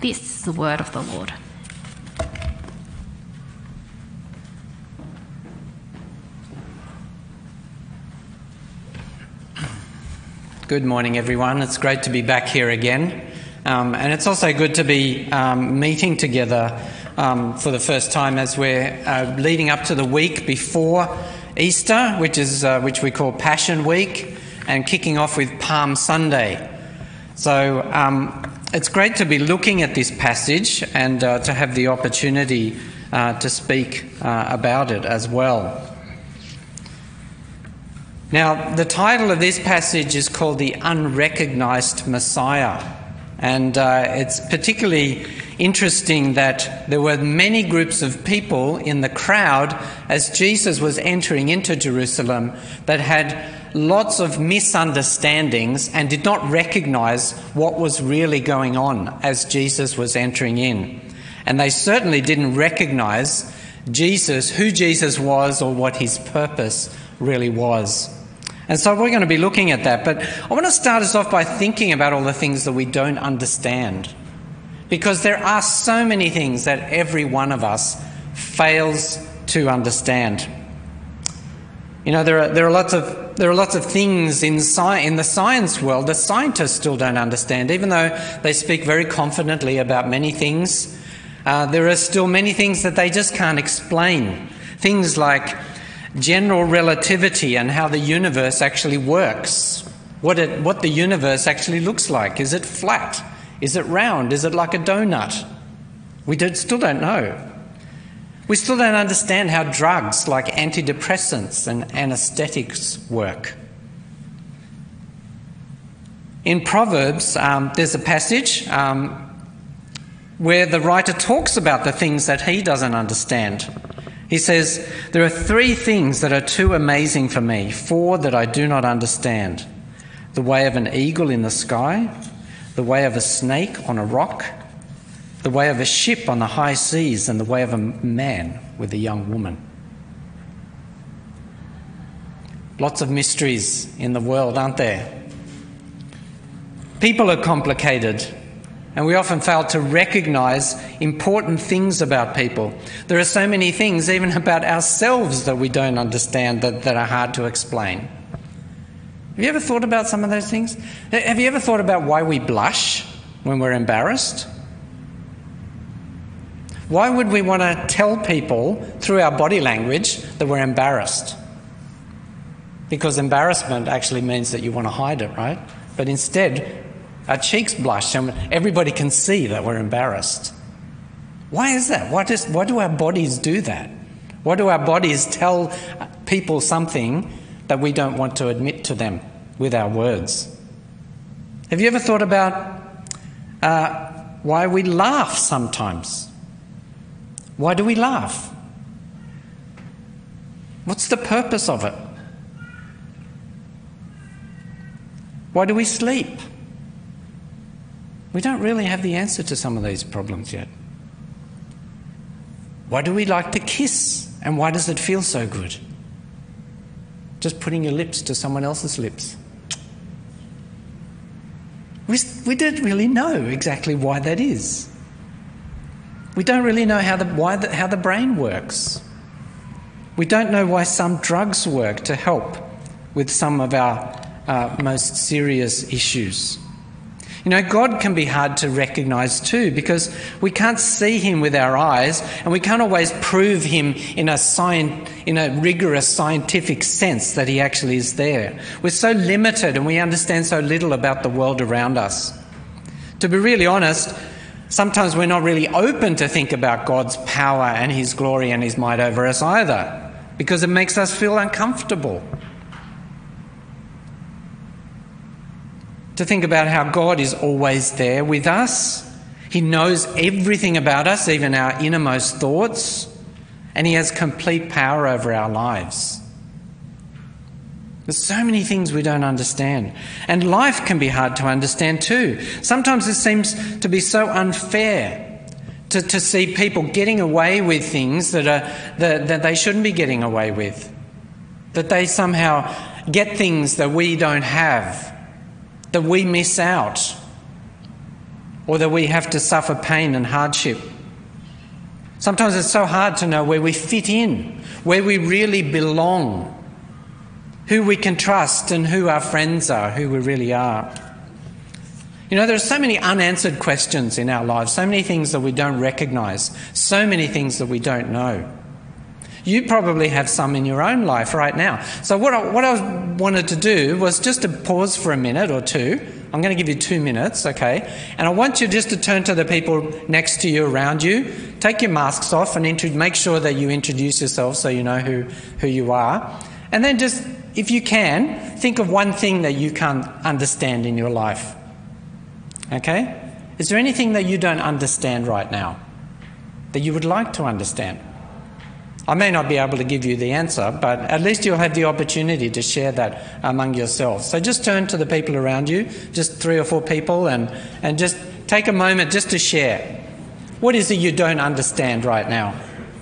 This is the word of the Lord. Good morning, everyone. It's great to be back here again. And it's also good to be meeting together for the first time as we're leading up to the week before Easter, which we call Passion Week, and kicking off with Palm Sunday. So it's great to be looking at this passage and to have the opportunity to speak about it as well. Now, the title of this passage is called The Unrecognised Messiah, and it's particularly interesting that there were many groups of people in the crowd as Jesus was entering into Jerusalem that had lots of misunderstandings and did not recognise what was really going on as Jesus was entering in. And they certainly didn't recognise Jesus, who Jesus was, or what his purpose really was. And so we're going to be looking at that. But I want to start us off by thinking about all the things that we don't understand. Because there are so many things that every one of us fails to understand. You know, there are lots of things in the science world that scientists still don't understand. Even though they speak very confidently about many things, there are still many things that they just can't explain. Things like general relativity and how the universe actually works, what the universe actually looks like. Is it flat? Is it round? Is it like a donut? We still don't know. We still don't understand how drugs like antidepressants and anaesthetics work. In Proverbs, there's a passage where the writer talks about the things that he doesn't understand. He says, "There are 3 things that are too amazing for me, 4 that I do not understand. The way of an eagle in the sky, the way of a snake on a rock, the way of a ship on the high seas, and the way of a man with a young woman." Lots of mysteries in the world, aren't there? People are complicated, and we often fail to recognise important things about people. There are so many things, even about ourselves, that we don't understand that are hard to explain. Have you ever thought about some of those things? Have you ever thought about why we blush when we're embarrassed? Why would we want to tell people through our body language that we're embarrassed? Because embarrassment actually means that you want to hide it, right? But instead, our cheeks blush and everybody can see that we're embarrassed. Why is that? Why do our bodies do that? Why do our bodies tell people something that we don't want to admit to them with our words? Have you ever thought about why we laugh sometimes? Why do we laugh? What's the purpose of it? Why do we sleep? We don't really have the answer to some of these problems yet. Why do we like to kiss? And why does it feel so good? Just putting your lips to someone else's lips. We don't really know exactly why that is. We don't really know how the brain works. We don't know why some drugs work to help with some of our most serious issues. You know, God can be hard to recognise too, because we can't see him with our eyes, and we can't always prove him in a rigorous scientific sense that he actually is there. We're so limited and we understand so little about the world around us. To be really honest, sometimes we're not really open to think about God's power and his glory and his might over us either, because it makes us feel uncomfortable. To think about how God is always there with us. He knows everything about us, even our innermost thoughts, and he has complete power over our lives. There's so many things we don't understand. And life can be hard to understand too. Sometimes it seems to be so unfair to see people getting away with things that they shouldn't be getting away with. That they somehow get things that we don't have, that we miss out. or that we have to suffer pain and hardship. Sometimes it's so hard to know where we fit in, where we really belong, who we can trust and who our friends are, who we really are. You know, there are so many unanswered questions in our lives, so many things that we don't recognise, so many things that we don't know. You probably have some in your own life right now. So what I wanted to do was just to pause for a minute or two. I'm going to give you 2 minutes, okay? And I want you just to turn to the people next to you, around you. Take your masks off and make sure that you introduce yourself so you know who you are. And then just, if you can, think of one thing that you can't understand in your life. Okay? Is there anything that you don't understand right now that you would like to understand? I may not be able to give you the answer, but at least you'll have the opportunity to share that among yourselves. So just turn to the people around you, just 3 or 4 people, and just take a moment just to share. What is it you don't understand right now?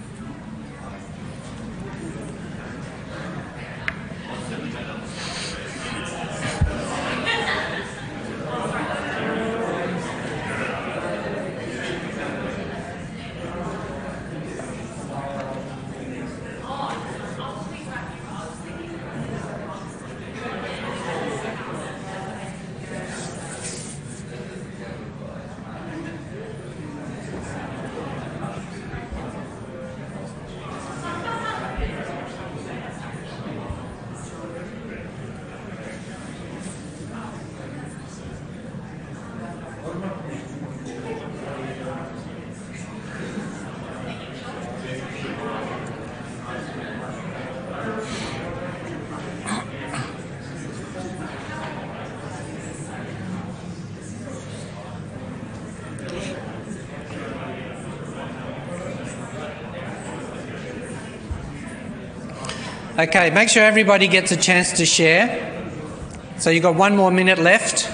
Okay, make sure everybody gets a chance to share. So you've got 1 more minute left.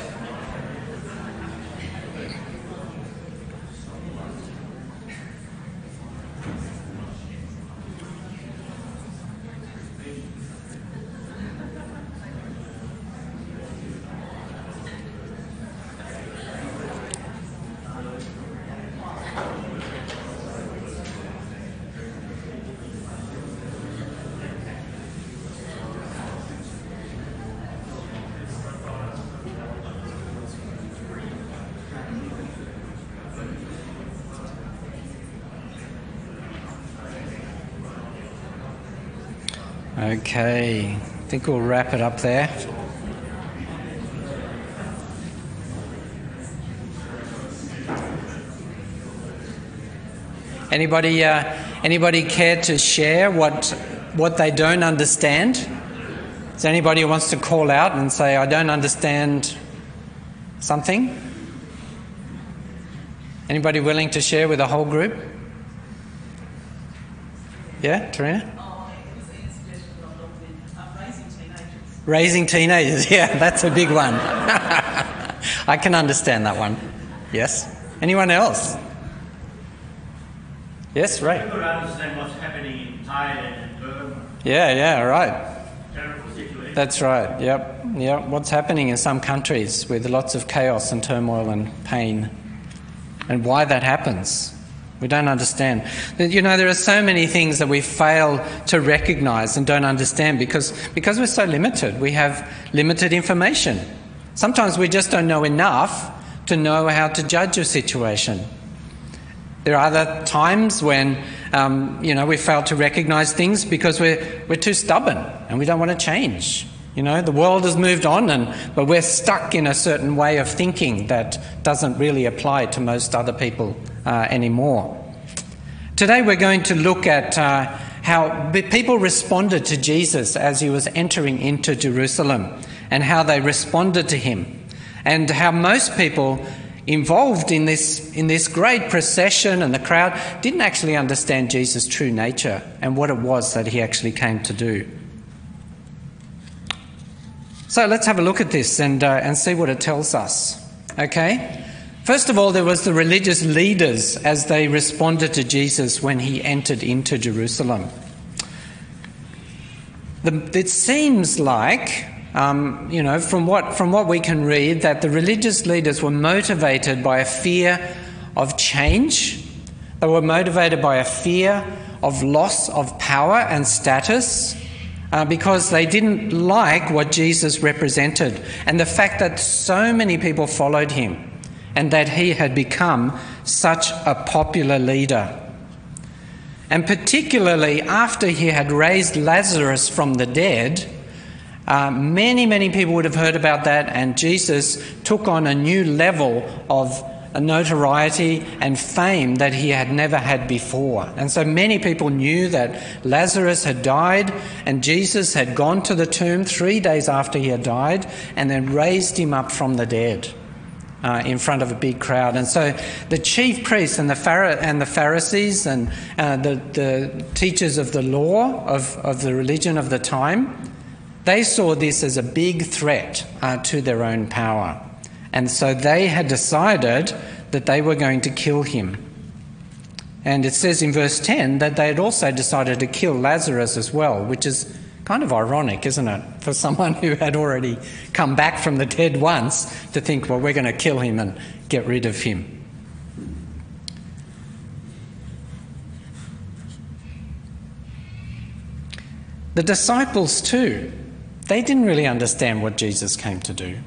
Okay, I think we'll wrap it up there. Anybody care to share what they don't understand? Is there anybody who wants to call out and say, I don't understand something? Anybody willing to share with the whole group? Yeah, Tarina? Raising teenagers, yeah, that's a big one. I can understand that one. Yes? Anyone else? Yes, Ray? I could understand what's happening in Thailand and Burma. Yeah, right. Terrible situation. That's right, yep. What's happening in some countries with lots of chaos and turmoil and pain, and why that happens. We don't understand. You know, there are so many things that we fail to recognise and don't understand because we're so limited. We have limited information. Sometimes we just don't know enough to know how to judge a situation. There are other times when, we fail to recognise things because we're too stubborn and we don't want to change. You know, the world has moved on, but we're stuck in a certain way of thinking that doesn't really apply to most other people anymore. Today we're going to look at how people responded to Jesus as he was entering into Jerusalem and how they responded to him, and how most people involved in this great procession and the crowd didn't actually understand Jesus' true nature and what it was that he actually came to do. So let's have a look at this and see what it tells us. Okay? First of all, there was the religious leaders as they responded to Jesus when he entered into Jerusalem. It seems like from what we can read, that the religious leaders were motivated by a fear of change. They were motivated by a fear of loss of power and status, because they didn't like what Jesus represented and the fact that so many people followed him and that he had become such a popular leader. And particularly after he had raised Lazarus from the dead, many people would have heard about that, and Jesus took on a new level of notoriety and fame that he had never had before. And so many people knew that Lazarus had died and Jesus had gone to the tomb 3 days after he had died and then raised him up from the dead in front of a big crowd. And so the chief priests and the Pharisees and the teachers of the law of the religion of the time, they saw this as a big threat to their own power. And so they had decided that they were going to kill him. And it says in verse 10 that they had also decided to kill Lazarus as well, which is kind of ironic, isn't it, for someone who had already come back from the dead once to think, well, we're going to kill him and get rid of him. The disciples too, they didn't really understand what Jesus came to do.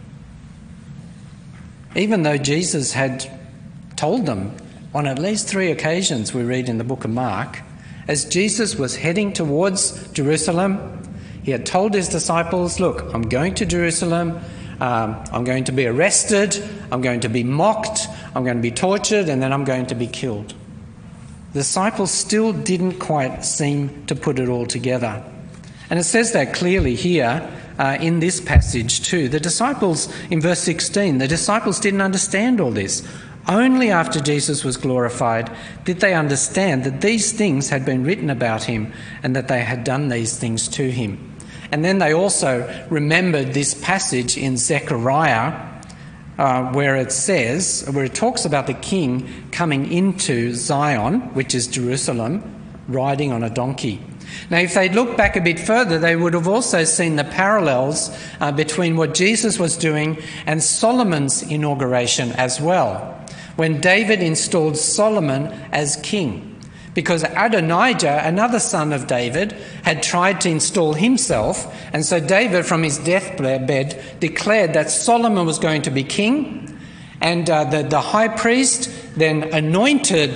Even though Jesus had told them on at least 3 occasions, we read in the book of Mark, as Jesus was heading towards Jerusalem, he had told his disciples, look, I'm going to Jerusalem, I'm going to be arrested, I'm going to be mocked, I'm going to be tortured, and then I'm going to be killed. The disciples still didn't quite seem to put it all together. And it says that clearly here in this passage too. The disciples, in verse 16, the disciples didn't understand all this. Only after Jesus was glorified did they understand that these things had been written about him and that they had done these things to him. And then they also remembered this passage in Zechariah where it talks about the king coming into Zion, which is Jerusalem, riding on a donkey. Now, if they'd looked back a bit further, they would have also seen the parallels between what Jesus was doing and Solomon's inauguration as well, when David installed Solomon as king. Because Adonijah, another son of David, had tried to install himself, and so David, from his deathbed, declared that Solomon was going to be king, and the high priest then anointed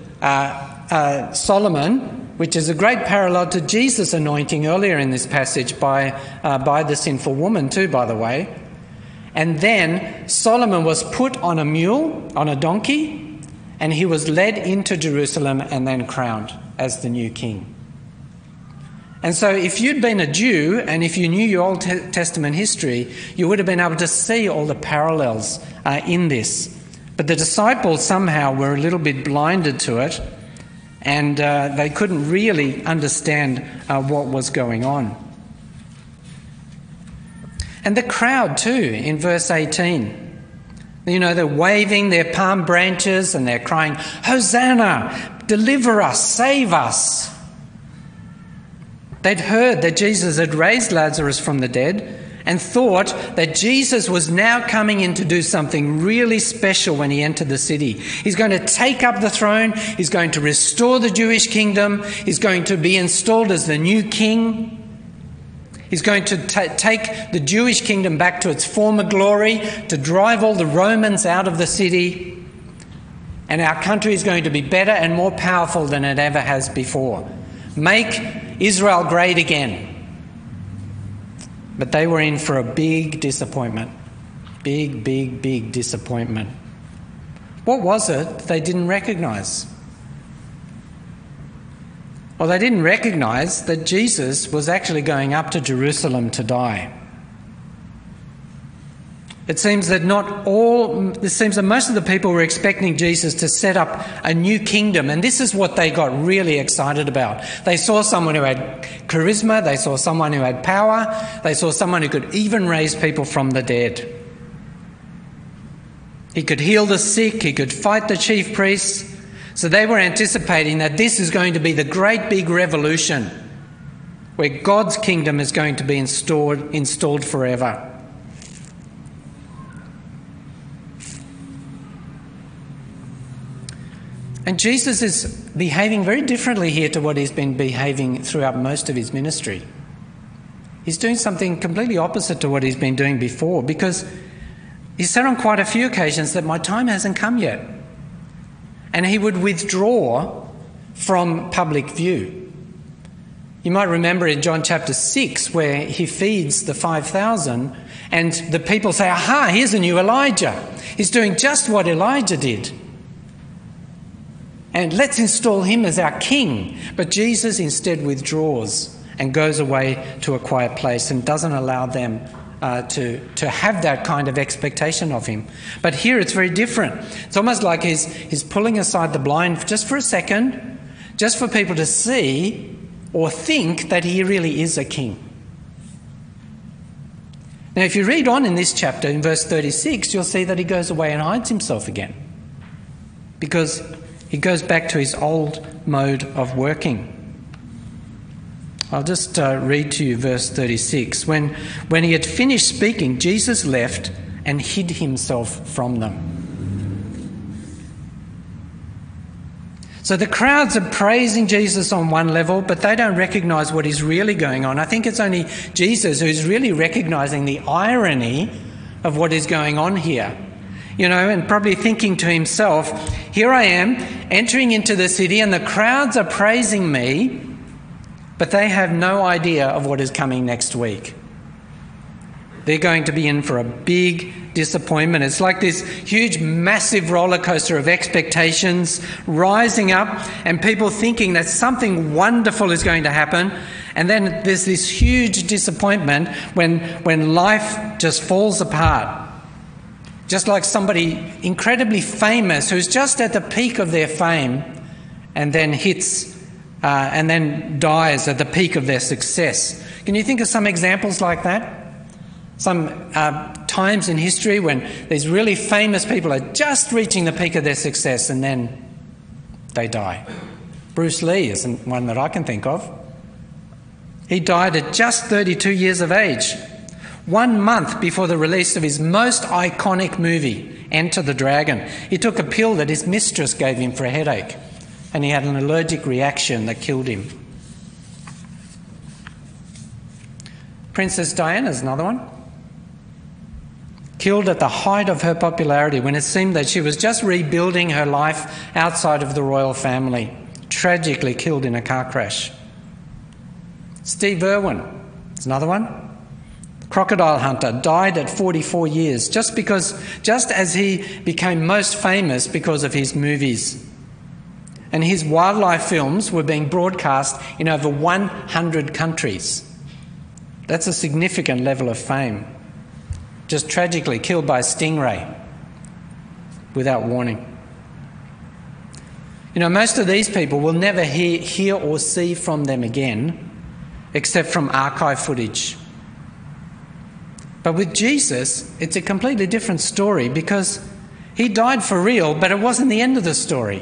Solomon, which is a great parallel to Jesus' anointing earlier in this passage by the sinful woman too, by the way. And then Solomon was put on a mule, on a donkey, and he was led into Jerusalem and then crowned as the new king. And so if you'd been a Jew and if you knew your Old Testament history, you would have been able to see all the parallels in this. But the disciples somehow were a little bit blinded to it, and they couldn't really understand what was going on. And the crowd too, in verse 18. You know, they're waving their palm branches and they're crying, "Hosanna, deliver us, save us." They'd heard that Jesus had raised Lazarus from the dead and thought that Jesus was now coming in to do something really special when he entered the city. He's going to take up the throne. He's going to restore the Jewish kingdom. He's going to be installed as the new king. He's going to take the Jewish kingdom back to its former glory, to drive all the Romans out of the city. And our country is going to be better and more powerful than it ever has before. Make Israel great again. But they were in for a big disappointment. Big disappointment. What was it they didn't recognise? Well, they didn't recognise that Jesus was actually going up to Jerusalem to die. It seems that most of the people were expecting Jesus to set up a new kingdom, and this is what they got really excited about. They saw someone who had charisma, they saw someone who had power, they saw someone who could even raise people from the dead. He could heal the sick, he could fight the chief priests. So they were anticipating that this is going to be the great big revolution. where God's kingdom is going to be installed forever. And Jesus is behaving very differently here to what he's been behaving throughout most of his ministry. He's doing something completely opposite to what he's been doing before, because he said on quite a few occasions that my time hasn't come yet. And he would withdraw from public view. You might remember in John chapter 6 where he feeds the 5,000 and the people say, aha, here's a new Elijah. He's doing just what Elijah did. And let's install him as our king. But Jesus instead withdraws and goes away to a quiet place and doesn't allow them to have that kind of expectation of him. But here it's very different. It's almost like he's pulling aside the blind just for a second, just for people to see or think that he really is a king. Now, if you read on in this chapter, in verse 36, you'll see that he goes away and hides himself again, because he goes back to his old mode of working. I'll just read to you verse 36. When he had finished speaking, Jesus left and hid himself from them. So the crowds are praising Jesus on one level, but they don't recognise what is really going on. I think it's only Jesus who's really recognising the irony of what is going on here. You know, and probably thinking to himself, here I am entering into the city and the crowds are praising me, but they have no idea of what is coming next week. They're going to be in for a big disappointment. It's like this huge, massive roller coaster of expectations rising up and people thinking that something wonderful is going to happen. And then there's this huge disappointment when life just falls apart. Just like somebody incredibly famous who's just at the peak of their fame and then and then dies at the peak of their success. Can you think of some examples like that? Some times in history when these really famous people are just reaching the peak of their success and then they die. Bruce Lee isn't one that I can think of. He died at just 32 years of age. 1 month before the release of his most iconic movie, Enter the Dragon. He took a pill that his mistress gave him for a headache, and he had an allergic reaction that killed him. Princess Diana is another one. Killed at the height of her popularity when it seemed that she was just rebuilding her life outside of the royal family. Tragically killed in a car crash. Steve Irwin is another one. Crocodile hunter, died at 44 years just as he became most famous because of his movies. And his wildlife films were being broadcast in over 100 countries. That's a significant level of fame. Just tragically killed by a stingray without warning. You know, most of these people will never hear or see from them again, except from archive footage. But with Jesus, it's a completely different story because he died for real, but it wasn't the end of the story.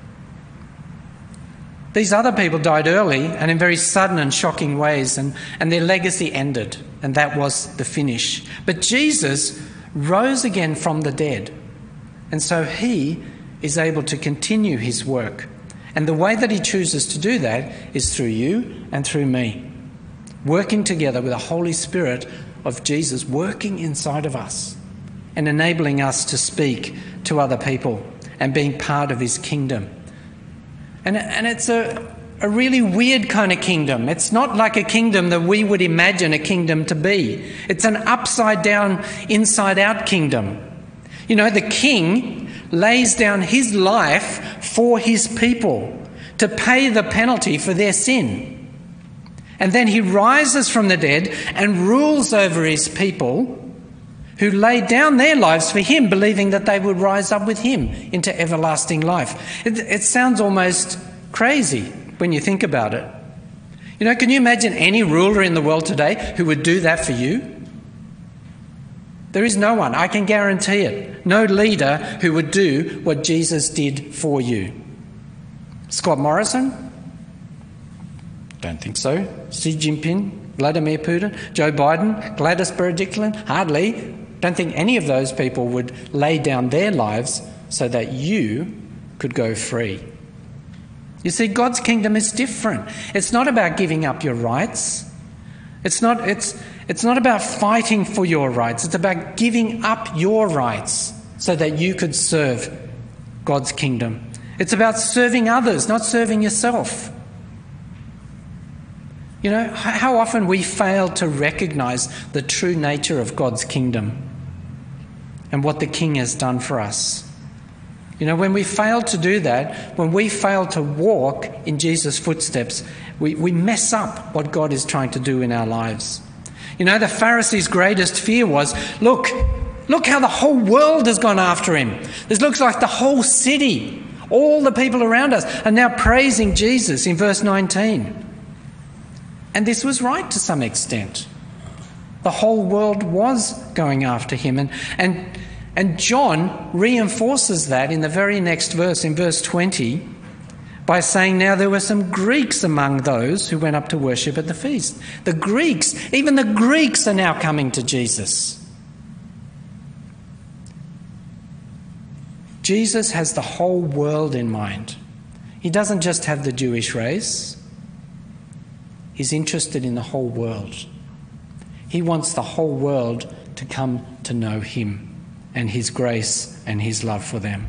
These other people died early and in very sudden and shocking ways, and their legacy ended, and that was the finish. But Jesus rose again from the dead, and so he is able to continue his work. And the way that he chooses to do that is through you and through me, working together with the Holy Spirit of Jesus working inside of us and enabling us to speak to other people and being part of his kingdom. And it's a really weird kind of kingdom. It's not like a kingdom that we would imagine a kingdom to be. It's an upside down, inside out kingdom. You know, the king lays down his life for his people to pay the penalty for their sin. And then he rises from the dead and rules over his people who laid down their lives for him, believing that they would rise up with him into everlasting life. It sounds almost crazy when you think about it. You know, can you imagine any ruler in the world today who would do that for you? There is no one, I can guarantee it. No leader who would do what Jesus did for you. Scott Morrison? Don't think so. Xi Jinping, Vladimir Putin, Joe Biden, Gladys Berejiklian? Hardly. Don't think any of those people would lay down their lives so that you could go free. You see, God's kingdom is different. It's not about giving up your rights. It's not about fighting for your rights. It's about giving up your rights so that you could serve God's kingdom. It's about serving others, not serving yourself. You know, how often we fail to recognise the true nature of God's kingdom and what the King has done for us. You know, when we fail to do that, when we fail to walk in Jesus' footsteps, we mess up what God is trying to do in our lives. You know, the Pharisees' greatest fear was, look how the whole world has gone after him. This looks like the whole city, all the people around us are now praising Jesus in verse 19. And this was right to some extent. The whole world was going after him. And John reinforces that in the very next verse, in verse 20, by saying, now there were some Greeks among those who went up to worship at the feast. The Greeks, even the Greeks are now coming to Jesus. Jesus has the whole world in mind. He doesn't just have the Jewish race. He's interested in the whole world. He wants the whole world to come to know him and his grace and his love for them.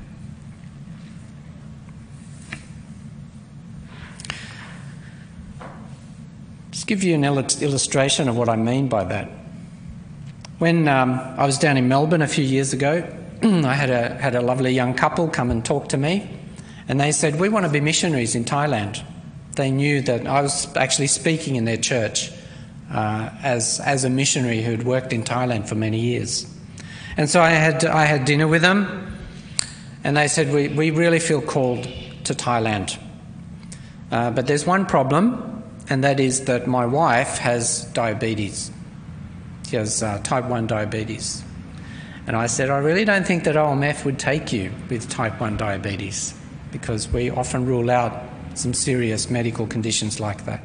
Just give you an illustration of what I mean by that. When I was down in Melbourne a few years ago, I had a lovely young couple come and talk to me, and they said, we want to be missionaries in Thailand. They knew that I was actually speaking in their church as a missionary who had worked in Thailand for many years. And so I had dinner with them, and they said, we really feel called to Thailand. But there's one problem, and that is that my wife has diabetes. She has type 1 diabetes. And I said, I really don't think that OMF would take you with type 1 diabetes, because we often rule out some serious medical conditions like that.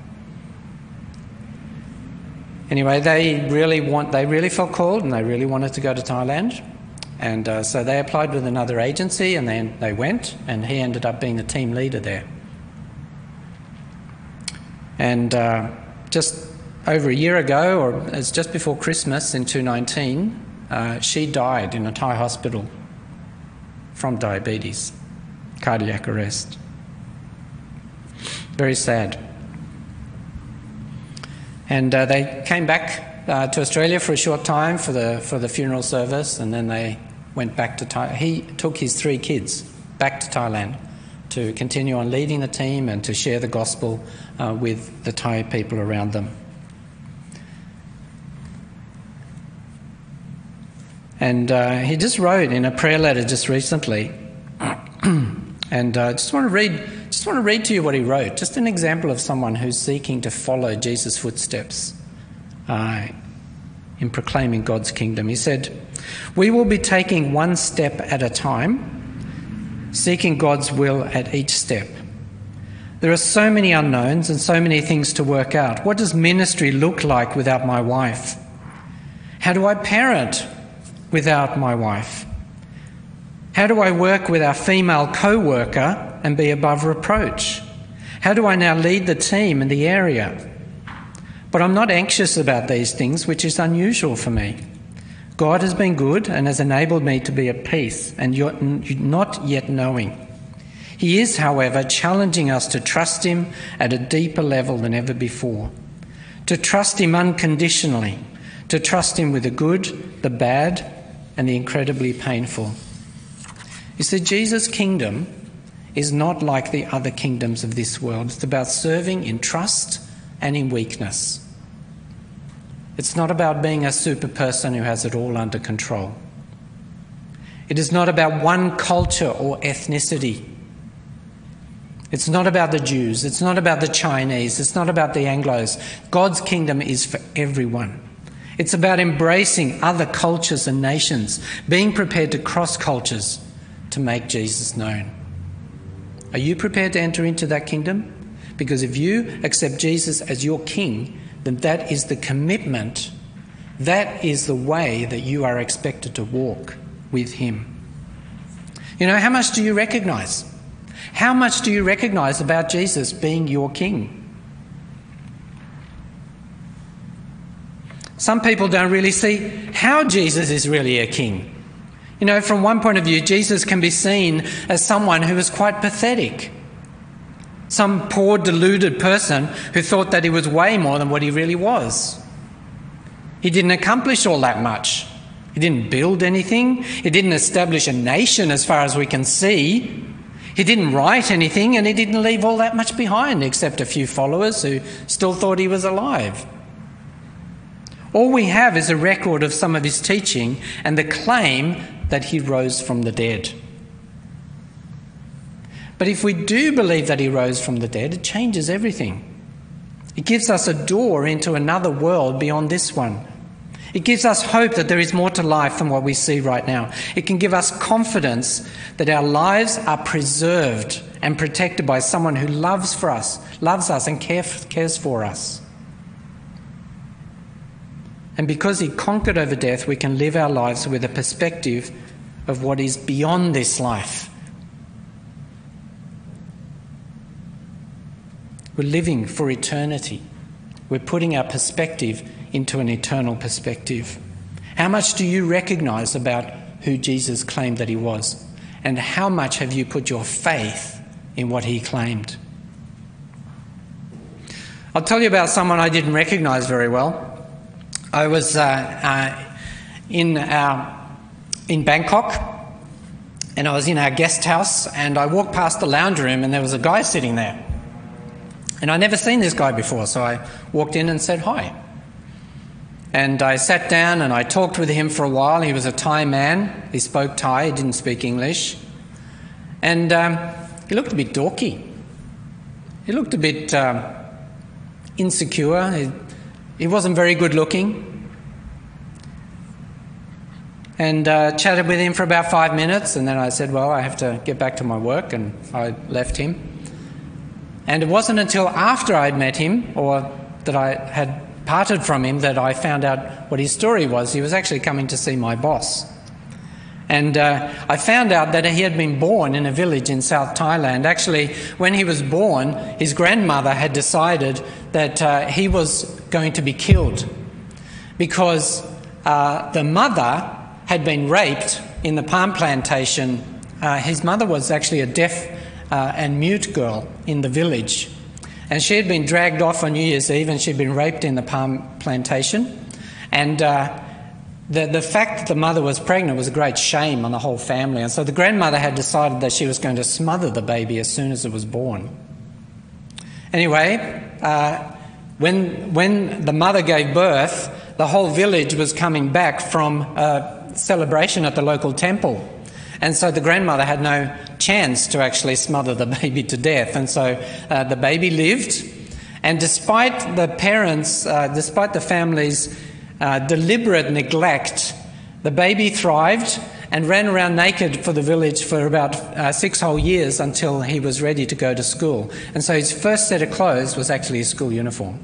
Anyway, they really felt called, and they really wanted to go to Thailand. And so they applied with another agency, and then they went, and he ended up being the team leader there. And just over a year ago, or it's just before Christmas in 2019, she died in a Thai hospital from diabetes, cardiac arrest. Very sad. And they came back to Australia for a short time for the funeral service, and then they went back to Thailand. He took his 3 kids back to Thailand to continue on leading the team and to share the gospel with the Thai people around them. And he just wrote in a prayer letter just recently, and I just want to read to you what he wrote, just an example of someone who's seeking to follow Jesus' footsteps in proclaiming God's kingdom. He said, we will be taking one step at a time, seeking God's will at each step. There are so many unknowns and so many things to work out. What does ministry look like without my wife? How do I parent without my wife? How do I work with our female co-worker and be above reproach? How do I now lead the team in the area? But I'm not anxious about these things, which is unusual for me. God has been good and has enabled me to be at peace and not yet knowing. He is, however, challenging us to trust him at a deeper level than ever before, to trust him unconditionally, to trust him with the good, the bad, and the incredibly painful. You see, Jesus' kingdom is not like the other kingdoms of this world. It's about serving in trust and in weakness. It's not about being a super person who has it all under control. It is not about one culture or ethnicity. It's not about the Jews. It's not about the Chinese. It's not about the Anglos. God's kingdom is for everyone. It's about embracing other cultures and nations, being prepared to cross cultures to make Jesus known. Are you prepared to enter into that kingdom? Because if you accept Jesus as your king, then that is the commitment, that is the way that you are expected to walk with him. You know, how much do you recognise? How much do you recognise about Jesus being your king? Some people don't really see how Jesus is really a king. You know, from one point of view, Jesus can be seen as someone who was quite pathetic. Some poor, deluded person who thought that he was way more than what he really was. He didn't accomplish all that much. He didn't build anything. He didn't establish a nation as far as we can see. He didn't write anything, and he didn't leave all that much behind except a few followers who still thought he was alive. All we have is a record of some of his teaching and the claim that he rose from the dead. But if we do believe that he rose from the dead, it changes everything. It gives us a door into another world beyond this one. It gives us hope that there is more to life than what we see right now. It can give us confidence that our lives are preserved and protected by someone who loves us and cares for us. And because he conquered over death, we can live our lives with a perspective of what is beyond this life. We're living for eternity. We're putting our perspective into an eternal perspective. How much do you recognise about who Jesus claimed that he was? And how much have you put your faith in what he claimed? I'll tell you about someone I didn't recognise very well. I was in Bangkok, and I was in our guest house, and I walked past the lounge room and there was a guy sitting there. And I'd never seen this guy before, so I walked in and said hi. And I sat down and I talked with him for a while. He was a Thai man. He spoke Thai, he didn't speak English. And he looked a bit dorky. He looked a bit insecure. He wasn't very good looking. And chatted with him for about 5 minutes, and then I said, well, I have to get back to my work, and I left him. And it wasn't until after I'd met him, or that I had parted from him, that I found out what his story was. He was actually coming to see my boss. And I found out that he had been born in a village in South Thailand. Actually, when he was born, his grandmother had decided that he was going to be killed because the mother had been raped in the palm plantation. His mother was actually a deaf and mute girl in the village. And she had been dragged off on New Year's Eve and she'd been raped in the palm plantation. And the fact that the mother was pregnant was a great shame on the whole family. And so the grandmother had decided that she was going to smother the baby as soon as it was born. Anyway, when the mother gave birth, the whole village was coming back from a celebration at the local temple. And so the grandmother had no chance to actually smother the baby to death. And so the baby lived. And despite the family's deliberate neglect, the baby thrived and ran around naked for the village for about 6 whole years until he was ready to go to school. And so his first set of clothes was actually his school uniform.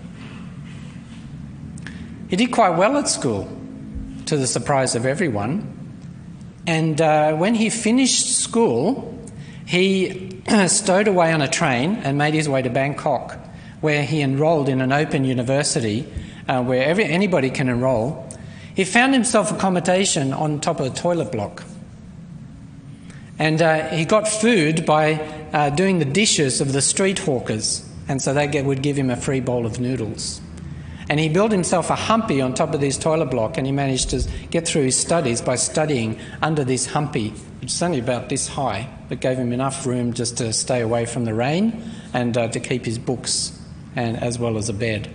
He did quite well at school, to the surprise of everyone. And when he finished school, he stowed away on a train and made his way to Bangkok, where he enrolled in an open university where anybody can enrol. He found himself accommodation on top of a toilet block. And he got food by doing the dishes of the street hawkers, and so they would give him a free bowl of noodles. And he built himself a humpy on top of this toilet block, and he managed to get through his studies by studying under this humpy, which is only about this high, but gave him enough room just to stay away from the rain and to keep his books, and as well as a bed.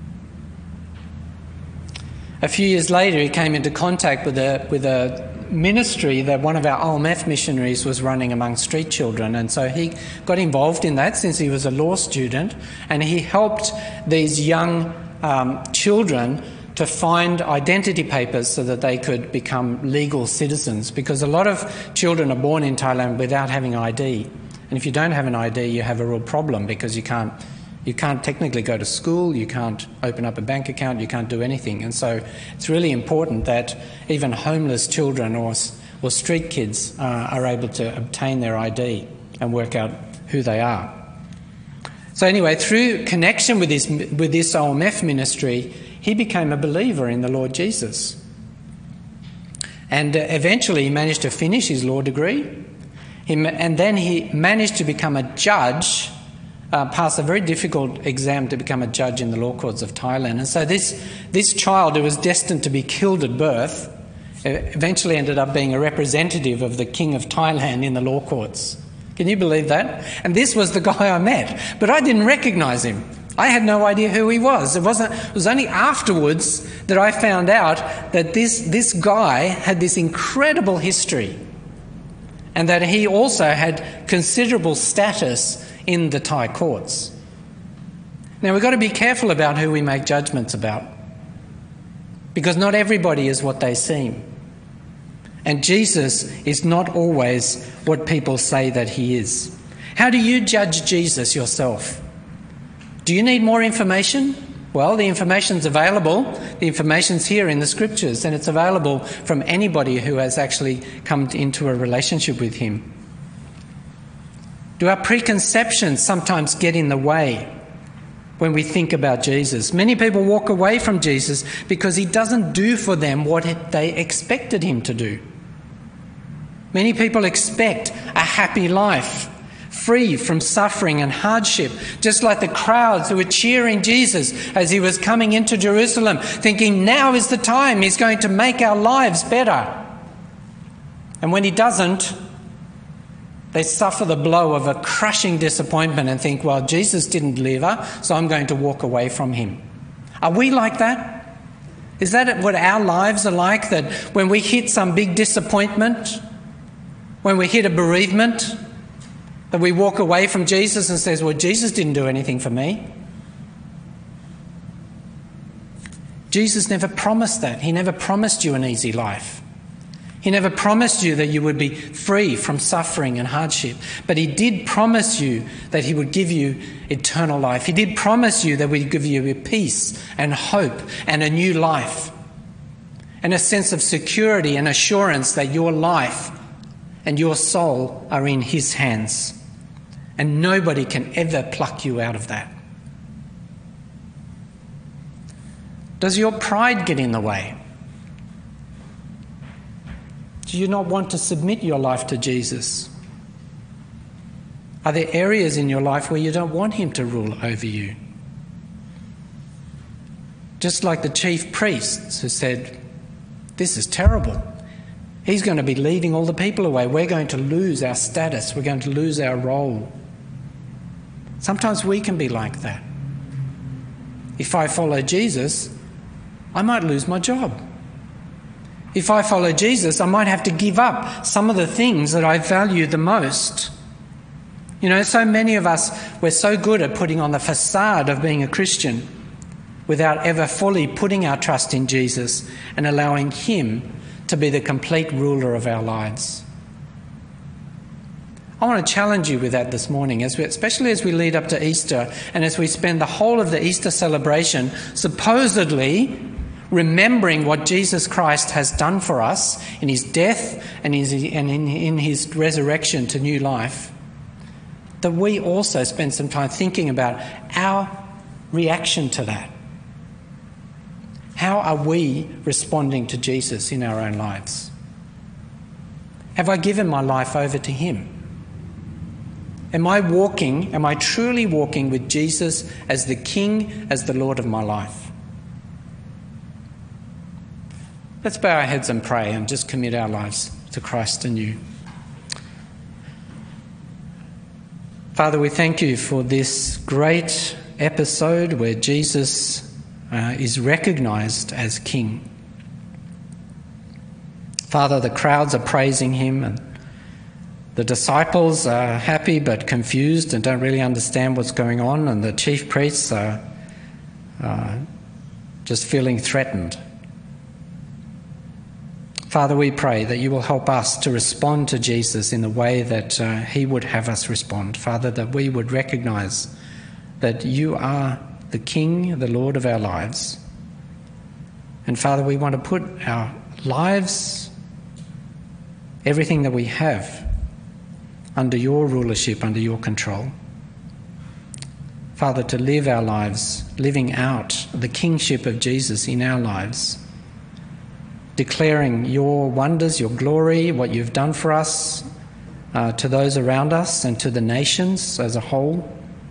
A few years later, he came into contact with a ministry that one of our OMF missionaries was running among street children, and so he got involved in that since he was a law student, and he helped these young children to find identity papers so that they could become legal citizens, because a lot of children are born in Thailand without having ID, and if you don't have an ID you have a real problem because you can't You can't technically go to school, you can't open up a bank account, you can't do anything. And so it's really important that even homeless children or street kids are able to obtain their ID and work out who they are. So anyway, through connection with this OMF ministry, he became a believer in the Lord Jesus. And eventually he managed to finish his law degree. And then he managed to become a judge, pass a very difficult exam to become a judge in the law courts of Thailand. And so this child, who was destined to be killed at birth, eventually ended up being a representative of the King of Thailand in the law courts. Can you believe that? And this was the guy I met, but I didn't recognise him. I had no idea who he was. It was only afterwards that I found out that this guy had this incredible history and that he also had considerable status in the Thai courts. Now, we've got to be careful about who we make judgments about, because not everybody is what they seem. And Jesus is not always what people say that he is. How do you judge Jesus yourself? Do you need more information? Well, the information's available. The information's here in the scriptures, and it's available from anybody who has actually come into a relationship with him. Do our preconceptions sometimes get in the way when we think about Jesus? Many people walk away from Jesus because he doesn't do for them what they expected him to do. Many people expect a happy life, free from suffering and hardship, just like the crowds who were cheering Jesus as he was coming into Jerusalem, thinking now is the time he's going to make our lives better. And when he doesn't, they suffer the blow of a crushing disappointment and think, well, Jesus didn't deliver, so I'm going to walk away from him. Are we like that? Is that what our lives are like, that when we hit some big disappointment, when we hit a bereavement, that we walk away from Jesus and says, well, Jesus didn't do anything for me? Jesus never promised that. He never promised you an easy life. He never promised you that you would be free from suffering and hardship. But he did promise you that he would give you eternal life. He did promise you that he would give you peace and hope and a new life and a sense of security and assurance that your life and your soul are in his hands. And nobody can ever pluck you out of that. Does your pride get in the way? Do you not want to submit your life to Jesus? Are there areas in your life where you don't want him to rule over you? Just like the chief priests who said, this is terrible. He's going to be leading all the people away. We're going to lose our status. We're going to lose our role. Sometimes we can be like that. If I follow Jesus, I might lose my job. If I follow Jesus, I might have to give up some of the things that I value the most. You know, so many of us, we're so good at putting on the facade of being a Christian without ever fully putting our trust in Jesus and allowing him to be the complete ruler of our lives. I want to challenge you with that this morning, especially as we lead up to Easter and as we spend the whole of the Easter celebration supposedly remembering what Jesus Christ has done for us in his death and in his resurrection to new life, that we also spend some time thinking about our reaction to that. How are we responding to Jesus in our own lives? Have I given my life over to him? Am I truly walking with Jesus as the King, as the Lord of my life? Let's bow our heads and pray and just commit our lives to Christ anew. Father, we thank you for this great episode where Jesus is recognised as King. Father, the crowds are praising him and the disciples are happy but confused and don't really understand what's going on, and the chief priests are just feeling threatened. Father, we pray that you will help us to respond to Jesus in the way that he would have us respond. Father, that we would recognise that you are the King, the Lord of our lives. And Father, we want to put our lives, everything that we have, under your rulership, under your control. Father, to live our lives, living out the kingship of Jesus in our lives, declaring your wonders, your glory, what you've done for us, to those around us and to the nations as a whole.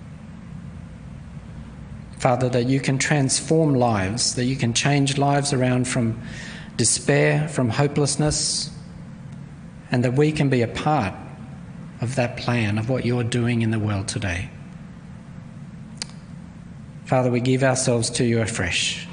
Father, that you can transform lives, that you can change lives around from despair, from hopelessness, and that we can be a part of that plan, of what you're doing in the world today. Father, we give ourselves to you afresh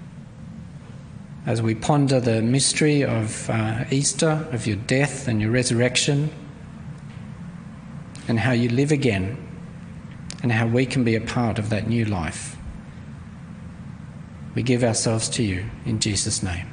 as we ponder the mystery of Easter, of your death and your resurrection, and how you live again, and how we can be a part of that new life. We give ourselves to you in Jesus' name.